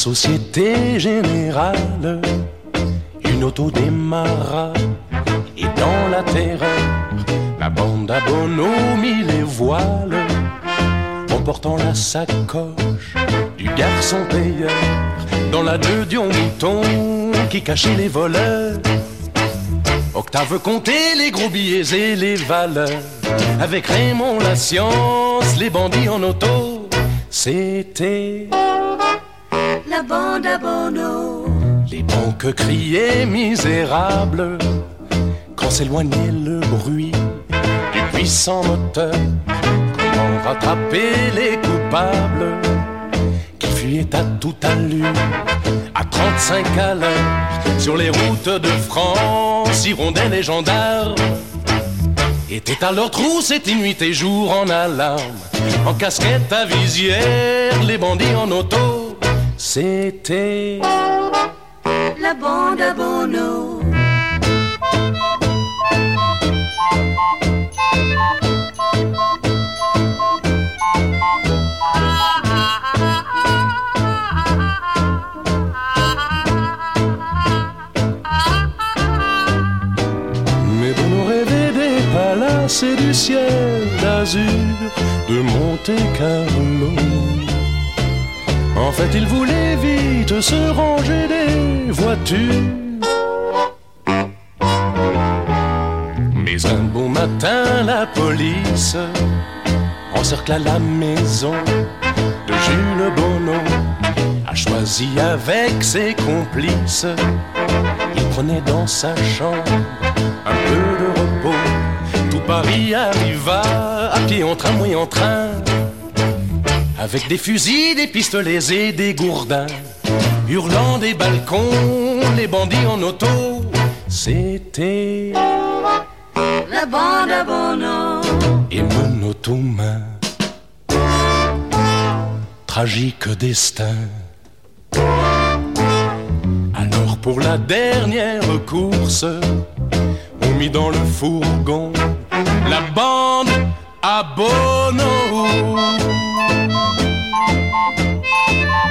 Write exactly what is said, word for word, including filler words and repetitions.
Société Générale, une auto démarra et dans la terreur, la bande à Bono mit les voiles, emportant la sacoche du garçon payeur dans la deux Dion Mouton qui cachait les voleurs. Octave comptait les gros billets et les valeurs, avec Raymond la science, les bandits en auto. C'était la bande à Bono. Les banques criaient misérables quand s'éloignait le bruit du puissant moteur. Comment rattraper les coupables qui fuyaient à toute allure, à trente-cinq à l'heure, sur les routes de France, hirondelles et gendarmes étaient à leur trousse, et nuit et jour en alarme, en casquette à visière, les bandits en auto. C'était la bande à Bono. Mais Bono rêvait des palaces et du ciel d'azur de Monte-Carlo. En fait, il voulait vite se ranger des voitures. Mais un beau matin, la police encercla la maison de Jules Bono. A choisi avec ses complices. Il prenait dans sa chambre un peu de repos. Tout Paris arriva, à pied, en tramway, en train, avec des fusils, des pistolets et des gourdins, hurlant des balcons, les bandits en auto. C'était la bande à Bono. Et monotone, tragique destin. Alors pour la dernière course, on mit dans le fourgon la bande à Bono.